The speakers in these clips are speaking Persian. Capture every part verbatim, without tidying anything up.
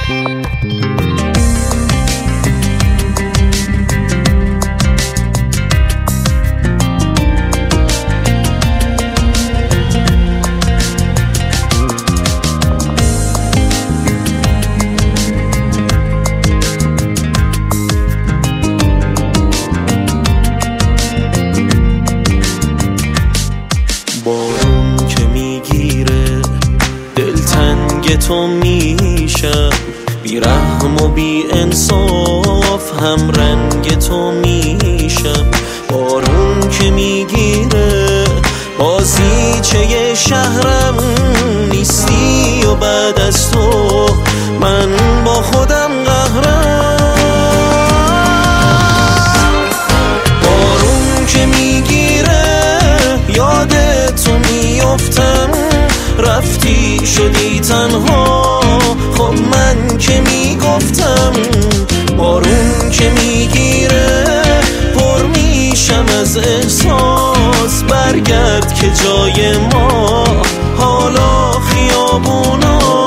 بارون که میگیره دلتنگ تو میشم، بی رحم و بی انصاف هم رنگ تو میشم. بارون که میگیره بازیچه شهرم نیستی و بعد از تو من با خودم قهرم. بارون که میگیره یاد تو میافتم، رفتی شدی تنها، خب من که میگفتم. بارون که میگیره پر میشم از احساس، برگرد که جای ما حالا خیابوناست.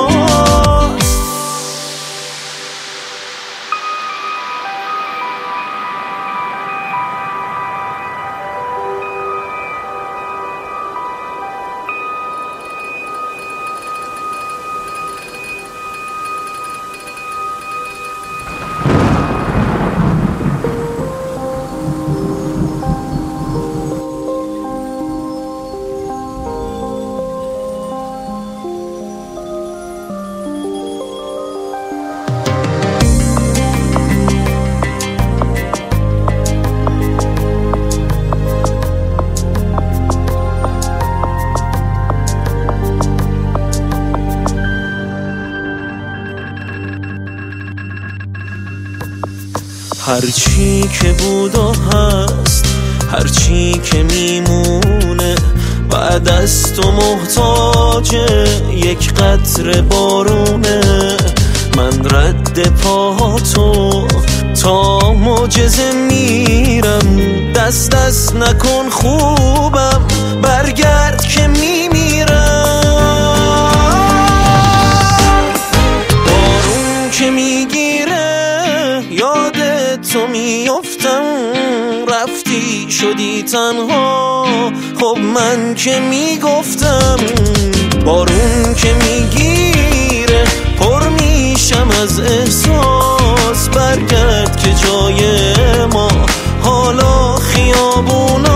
هرچی که بود و هست، هرچی که میمونه بعد از تو محتاج یک قطره بارونه. من رد پا تو تا معجزه میرم، دست دست نکن خوبم، برگرد که میمیرم. بارون که میگیره یاد تو میافتم، رفتی شدی تنها، خب من که میگفتم. بارون که میگیره پر میشم از احساس، برگرد که جای ما حالا خیابونا